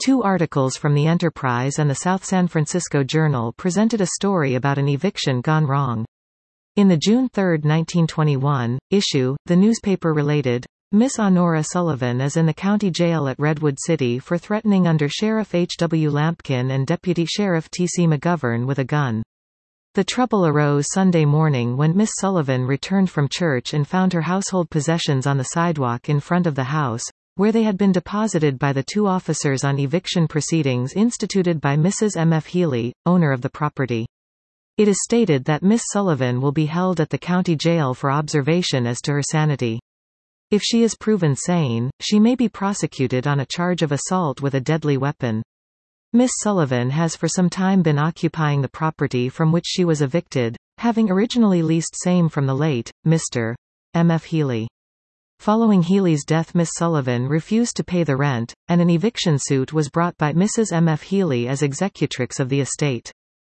Two articles from the Enterprise and the South San Francisco Journal presented a story about an eviction gone wrong. In the June 3, 1921, issue, the newspaper related, Miss Honora Sullivan is in the county jail at Redwood City for threatening Under Sheriff H. W. Lampkin and Deputy Sheriff T. C. McGovern with a gun. The trouble arose Sunday morning when Miss Sullivan returned from church and found her household possessions on the sidewalk in front of the house, where they had been deposited by the two officers on eviction proceedings instituted by Mrs. M. F. Healy, owner of the property. It is stated that Miss Sullivan will be held at the county jail for observation as to her sanity. If she is proven sane, she may be prosecuted on a charge of assault with a deadly weapon. Miss Sullivan has for some time been occupying the property from which she was evicted, having originally leased same from the late, Mr. M. F. Healy. Following Healy's death, Miss Sullivan refused to pay the rent, and an eviction suit was brought by Mrs. M. F. Healy as executrix of the estate.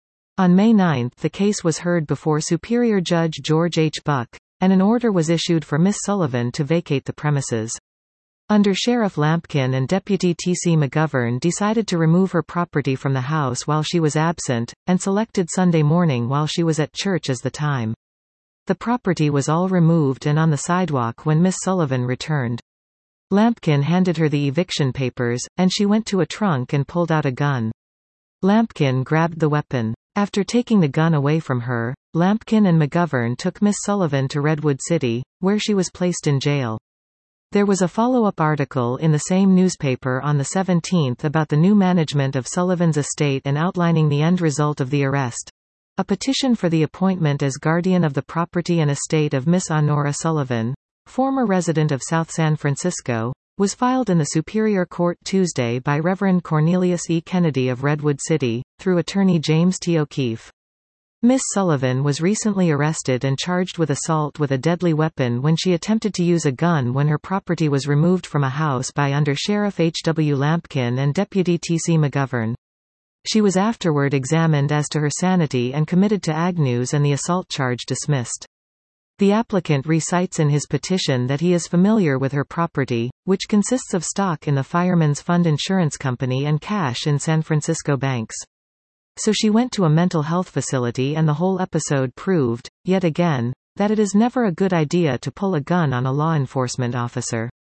On May 9 the case was heard before Superior Judge George H. Buck, and an order was issued for Miss Sullivan to vacate the premises. Under Sheriff Lampkin and Deputy T. C. McGovern decided to remove her property from the house while she was absent, and selected Sunday morning while she was at church as the time. The property was all removed and on the sidewalk when Miss Sullivan returned. Lampkin handed her the eviction papers, and she went to a trunk and pulled out a gun. Lampkin grabbed the weapon. After taking the gun away from her, Lampkin and McGovern took Miss Sullivan to Redwood City, where she was placed in jail. There was a follow-up article in the same newspaper on the 17th about the new management of Sullivan's estate and outlining the end result of the arrest. A petition for the appointment as guardian of the property and estate of Miss Honora Sullivan, former resident of South San Francisco, was filed in the Superior Court Tuesday by Reverend Cornelius E. Kennedy of Redwood City, through attorney James T. O'Keefe. Miss Sullivan was recently arrested and charged with assault with a deadly weapon when she attempted to use a gun when her property was removed from a house by Under Sheriff H. W. Lampkin and Deputy T. C. McGovern. She was afterward examined as to her sanity and committed to Agnews and the assault charge dismissed. The applicant recites in his petition that he is familiar with her property, which consists of stock in the Fireman's Fund Insurance Company and cash in San Francisco banks. So she went to a mental health facility, and the whole episode proved, yet again, that it is never a good idea to pull a gun on a law enforcement officer.